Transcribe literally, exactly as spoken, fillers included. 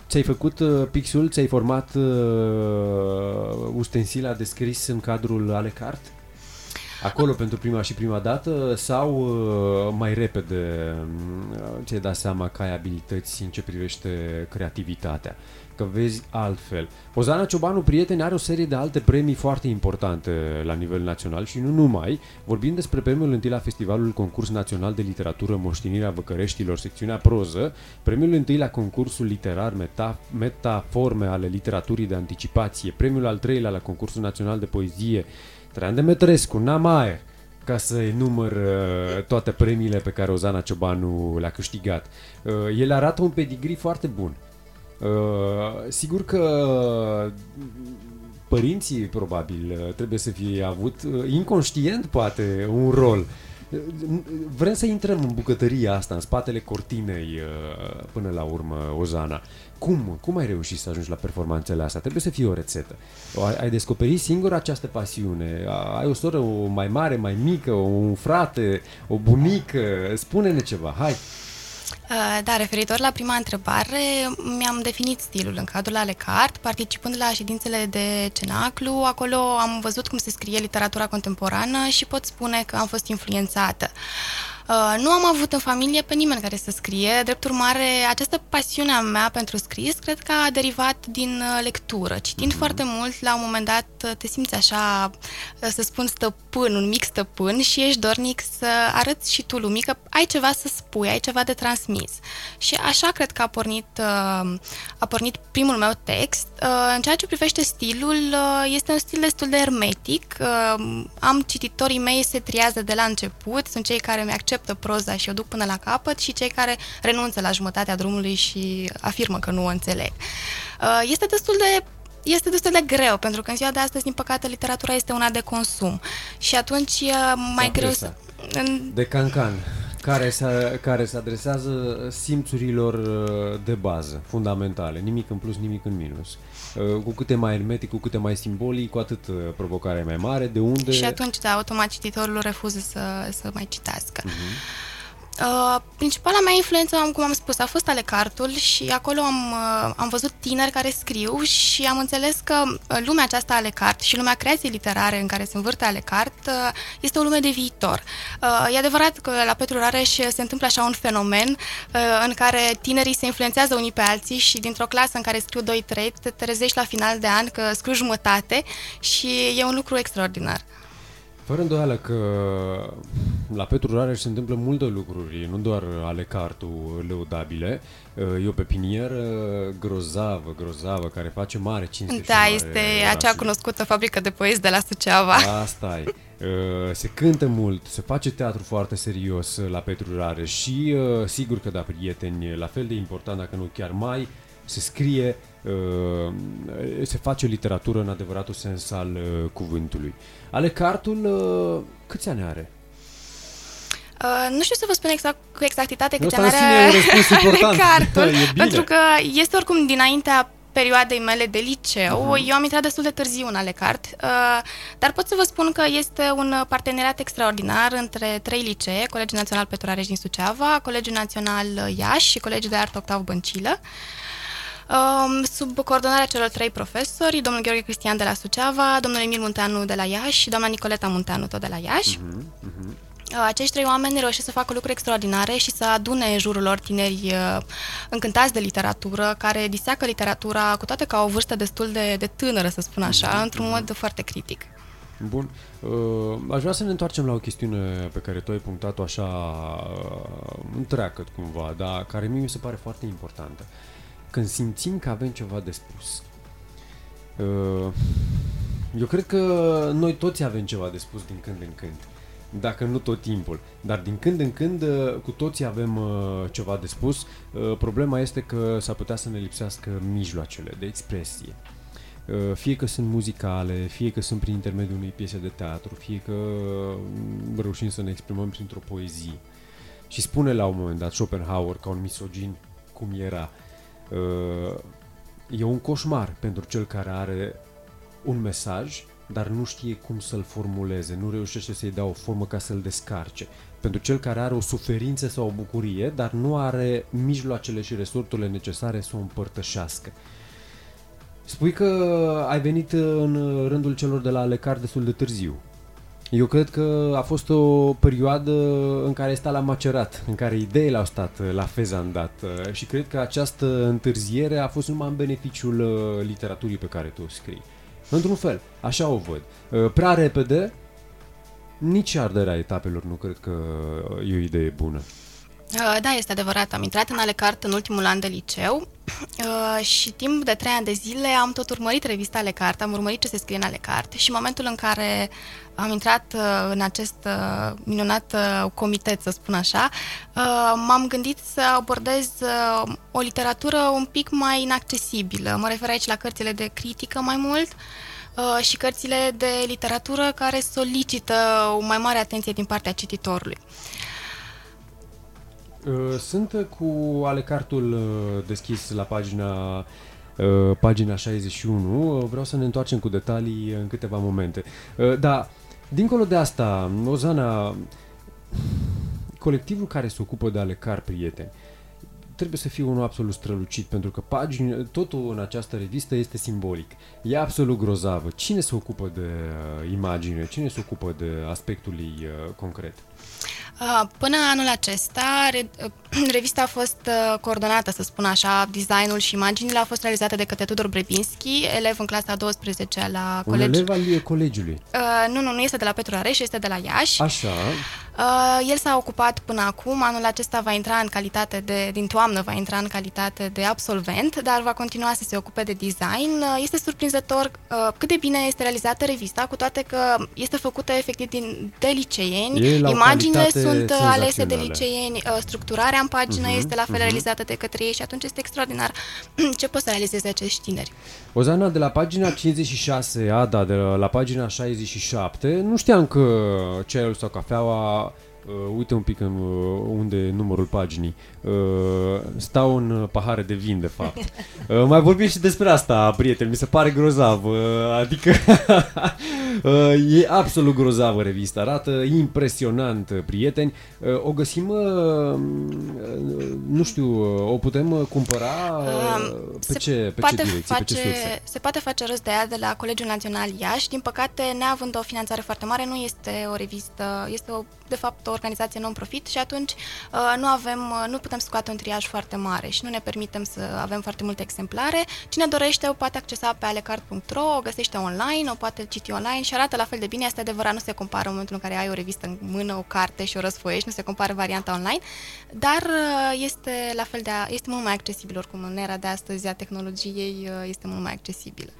ți-ai făcut uh, pixul, ți-ai format uh, ustensila de scris în cadrul ale carte? Acolo pentru prima și prima dată sau uh, mai repede uh, ți-ai dat seama că ai abilități în ce privește creativitatea? Că vezi altfel. Ozana Ciobanu, prieteni, are o serie de alte premii foarte importante la nivel național și nu numai. Vorbim despre premiul întâi la Festivalul Concurs Național de Literatură Moștenirea Văcăreștilor, secțiunea proză, premiul întâi la concursul literar meta, Metaforme ale literaturii de anticipație, premiul al treilea la Concursul Național de Poezie Traian Demetrescu, Namaer, ca să enumăr uh, toate premiile pe care Ozana Ciobanu le-a câștigat. Uh, el arată un pedigree foarte bun. Uh, sigur că părinții probabil trebuie să fie avut uh, inconștient poate un rol. Uh, vrem să intrăm în bucătăria asta, în spatele cortinei uh, până la urmă, Ozana. Cum? Cum ai reușit să ajungi la performanțele astea? Trebuie să fie o rețetă. Ai, ai descoperit singur această pasiune? Ai o soră o mai mare, mai mică, un frate, o bunică? Spune-ne ceva, hai! Da, referitor la prima întrebare, mi-am definit stilul în cadrul ale cart, participând la ședințele de cenaclu. Acolo am văzut cum se scrie literatura contemporană și pot spune că am fost influențată. Nu am avut în familie pe nimeni care să scrie, drept urmare, această pasiune a mea pentru scris cred că a derivat din lectură. Citind mm-hmm. foarte mult, la un moment dat te simți așa, să spun stăpân, un mic stăpân și ești dornic să arăți și tu lumii că ai ceva să spui, ai ceva de transmis. Și așa cred că a pornit, a pornit primul meu text. În ceea ce privește stilul, este un stil destul de hermetic. Am cititorii mei, se triază de la început, sunt cei care mi-acceptă proza și o duc până la capăt și cei care renunță la jumătatea drumului și afirmă că nu o înțeleg. Este destul de Este destul de greu, pentru că în ziua de astăzi, din păcate, literatura este una de consum și atunci e mai greu să... De cancan, care se, care se adresează simțurilor de bază, fundamentale, nimic în plus, nimic în minus. Cu cât e mai hermetic, cu cât e mai simbolic, cu atât provocarea e mai mare, de unde... Și atunci, da, automat cititorul refuză să, să mai citească. Uh-huh. Uh, principala mea influență, cum am spus, a fost ale cartul și acolo am, uh, am văzut tineri care scriu și am înțeles că lumea aceasta ale cart și lumea creației literare în care se învârte ale cart uh, este o lume de viitor. Uh, e adevărat că la Petru Rareș se întâmplă așa un fenomen uh, în care tinerii se influențează unii pe alții și dintr-o clasă în care scriu doi trei te trezești la final de an că scriu jumătate și e un lucru extraordinar. Fără îndoială că la Petru Rareș se întâmplă multe lucruri, nu doar ale cartul lăudabile. E o pepinieră grozavă, grozavă, care face mare cinste. Da, și mare este raș. Acea cunoscută fabrică de poezi de la Suceava. Asta e. Se cântă mult, se face teatru foarte serios la Petru Rareș și sigur că da, prieteni, la fel de important, dacă nu chiar mai, se scrie, se face literatură în adevăratul sens al cuvântului. Ale cartul, câți ani are? Uh, nu știu să vă spun exact, cu exactitate câți ani are ale cartul, pentru că este oricum dinaintea perioadei mele de liceu. Uh-huh. Eu am intrat destul de târziu în ale cart, uh, dar pot să vă spun că este un parteneriat extraordinar între trei licee, Colegiul Național Petru Rareș din Suceava, Colegiul Național Iași și Colegiul de Artă Octav Băncilă. Sub coordonarea celor trei profesori, domnul Gheorghe Cristian de la Suceava, domnul Emil Munteanu de la Iași și doamna Nicoleta Munteanu tot de la Iași. Uh-huh, uh-huh. Acești trei oameni reușesc să facă lucruri extraordinare și să adune în jurul lor tineri încântați de literatură, care diseacă literatura, cu toate că au o vârstă destul de, de tânără, să spun așa, uh-huh, într-un uh-huh. mod foarte critic. Bun. Uh, aș vrea să ne întoarcem la o chestiune pe care tu ai punctat-o așa uh, întreagă cumva, dar care mie mi se pare foarte importantă. Când simțim că avem ceva de spus. Eu cred că noi toți avem ceva de spus din când în când, dacă nu tot timpul, dar din când în când cu toții avem ceva de spus. Problema este că s-ar putea să ne lipsească mijloacele de expresie. Fie că sunt muzicale, fie că sunt prin intermediul unei piese de teatru, fie că reușim să ne exprimăm printr-o poezie. Și spune la un moment dat Schopenhauer, ca un misogin cum era, e un coșmar pentru cel care are un mesaj dar nu știe cum să-l formuleze, nu reușește să-i dea o formă ca să-l descarce. Pentru cel care are o suferință sau o bucurie, dar nu are mijloacele și resorturile necesare să o împărtășească. Spui că ai venit în rândul celor de la Alecart destul de târziu. Eu cred că a fost o perioadă în care ai stat la macerat, în care ideile au stat la fezandat și cred că această întârziere a fost numai în beneficiul literaturii pe care tu o scrii. Într-un fel, așa o văd. Prea repede, nici arderea etapelor nu cred că e o idee bună. Da, este adevărat. Am intrat în Alecart în ultimul an de liceu și timp de trei ani de zile am tot urmărit revista Alecart, am urmărit ce se scrie în Alecart și în momentul în care am intrat în acest minunat comitet, să spun așa, m-am gândit să abordez o literatură un pic mai inaccesibilă. Mă refer aici la cărțile de critică mai mult și cărțile de literatură care solicită o mai mare atenție din partea cititorului. Sunt cu Alecartul deschis la pagina, pagina șaizeci și unu. Vreau să ne întoarcem cu detalii în câteva momente. Dar, dincolo de asta, Ozana, colectivul care se ocupă de Alecart, prieteni, trebuie să fie unul absolut strălucit, pentru că pagini, totul în această revistă este simbolic. E absolut grozavă. Cine se ocupă de imagine? Cine se ocupă de aspectul ei concret? Până anul acesta, revista a fost coordonată, să spun așa, designul și imaginile au fost realizate de către Tudor Brebinski, elev în clasa a douăsprezecea la Un colegi. elev al colegiului? Uh, nu, nu, nu este de la Petru Areș, este de la Iași. Așa. Uh, el s-a ocupat până acum, anul acesta va intra în calitate de, din toamnă va intra în calitate de absolvent, dar va continua să se ocupe de design. Uh, este surprinzător uh, cât de bine este realizată revista, cu toate că este făcută efectiv din, de liceeni, imaginile sunt alese de liceeni, uh, structurarea în pagină uh-huh, este la fel uh-huh. realizată de către ei și atunci este extraordinar ce pot să realizeze acești tineri. Ozana, de la pagina cincizeci și șase, Ada, de la, la pagina șaizeci și șapte, nu știam că ceaiul sau cafeaua, uh, uite un pic în, uh, unde e numărul paginii, uh, stau în pahare de vin, de fapt. Uh, mai vorbim și despre asta, prieteni, mi se pare grozav, uh, adică uh, e absolut grozavă revista, arată impresionant, prieteni. Uh, o găsim, uh, nu știu, o putem cumpăra uh, pe, ce, pe ce direcții, face, pe ce surse? Se poate face rost de ea de la Colegiul Național Iași, din păcate, neavând o finanțare foarte mare, nu este o revistă, este o, de fapt o organizație non-profit și atunci uh, nu avem, uh, nu putem scoate un triaj foarte mare și nu ne permitem să avem foarte multe exemplare. Cine dorește o poate accesa pe alecart punct ro, o găsește online, o poate citi online și arată la fel de bine. Este adevărat, nu se compară în momentul în care ai o revistă în mână, o carte și o răsfoiești, nu se compară varianta online, dar uh, este la fel de, este mult mai accesibil oricum în era de astăzi a tehnologiei, uh, este mult mai accesibil.